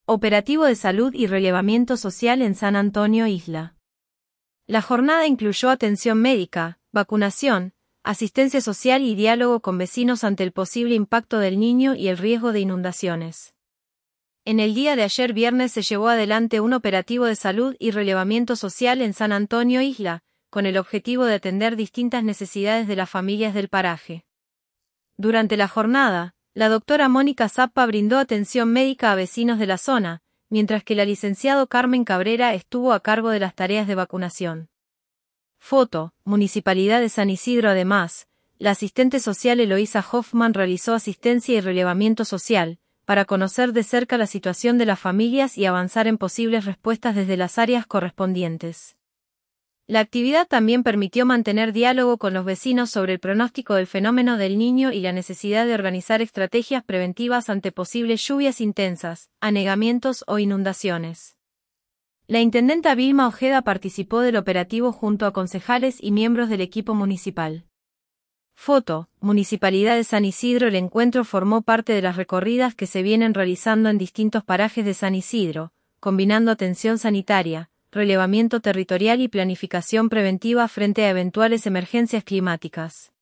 Operativo de salud y relevamiento social en San Antonio, Isla. La jornada incluyó atención médica, vacunación, asistencia social y diálogo con vecinos ante el posible impacto del Niño y el riesgo de inundaciones. En el día de ayer viernes se llevó adelante un operativo de salud y relevamiento social en San Antonio, Isla, con el objetivo de atender distintas necesidades de las familias del paraje. Durante la jornada, la doctora Mónica Zappa brindó atención médica a vecinos de la zona, mientras que la licenciado Carmen Cabrera estuvo a cargo de las tareas de vacunación. Foto, Municipalidad de San Isidro. Además, la asistente social Eloísa Hoffman realizó asistencia y relevamiento social, para conocer de cerca la situación de las familias y avanzar en posibles respuestas desde las áreas correspondientes. La actividad también permitió mantener diálogo con los vecinos sobre el pronóstico del fenómeno del Niño y la necesidad de organizar estrategias preventivas ante posibles lluvias intensas, anegamientos o inundaciones. La intendenta Vilma Ojeda participó del operativo junto a concejales y miembros del equipo municipal. Foto, Municipalidad de San Isidro. El encuentro formó parte de las recorridas que se vienen realizando en distintos parajes de San Isidro, combinando atención sanitaria, relevamiento territorial y planificación preventiva frente a eventuales emergencias climáticas.